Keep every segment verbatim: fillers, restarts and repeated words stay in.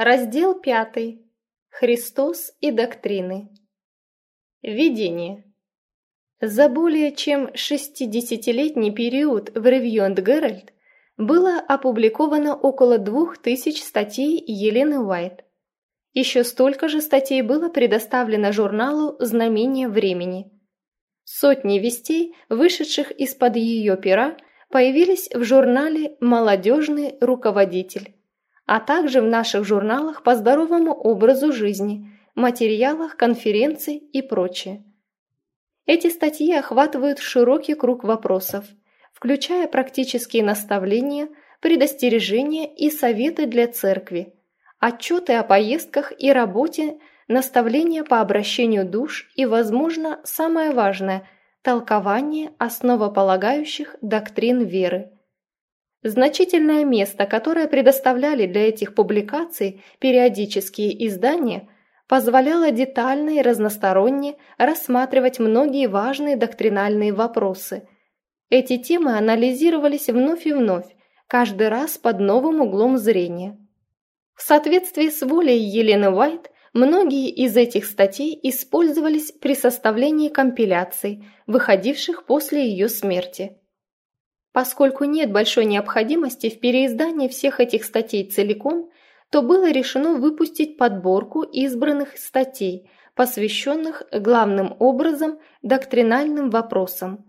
Раздел пятый. Христос и доктрины. Введение. За более чем шестидесятилетний период в Review and Herald было опубликовано около двух тысяч статей Елены Уайт. Еще столько же статей было предоставлено журналу «Знамение времени». Сотни вестей, вышедших из-под ее пера, появились в журнале «Молодежный руководитель», а также в наших журналах по здоровому образу жизни, материалах конференций и прочее. Эти статьи охватывают широкий круг вопросов, включая практические наставления, предостережения и советы для церкви, отчеты о поездках и работе, наставления по обращению душ и, возможно, самое важное – толкование основополагающих доктрин веры. Значительное место, которое предоставляли для этих публикаций периодические издания, позволяло детально и разносторонне рассматривать многие важные доктринальные вопросы. Эти темы анализировались вновь и вновь, каждый раз под новым углом зрения. В соответствии с волей Елены Уайт, многие из этих статей использовались при составлении компиляций, выходивших после ее смерти. Поскольку нет большой необходимости в переиздании всех этих статей целиком, то было решено выпустить подборку избранных статей, посвященных главным образом доктринальным вопросам.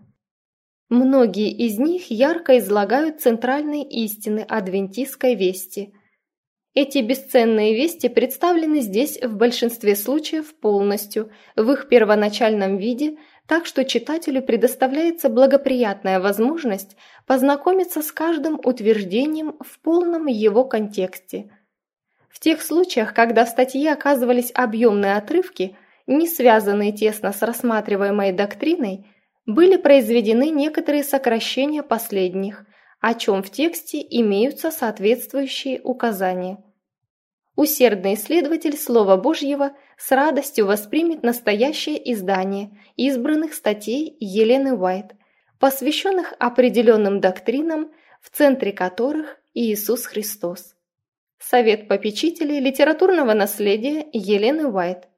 Многие из них ярко излагают центральные истины адвентистской вести. Эти бесценные вести представлены здесь в большинстве случаев полностью, в их первоначальном виде, так что читателю предоставляется благоприятная возможность познакомиться с каждым утверждением в полном его контексте. В тех случаях, когда в статье оказывались объемные отрывки, не связанные тесно с рассматриваемой доктриной, были произведены некоторые сокращения последних, о чем в тексте имеются соответствующие указания. Усердный исследователь Слова Божьего с радостью воспримет настоящее издание избранных статей Елены Уайт, посвященных определенным доктринам, в центре которых Иисус Христос. Совет попечителей литературного наследия Елены Уайт.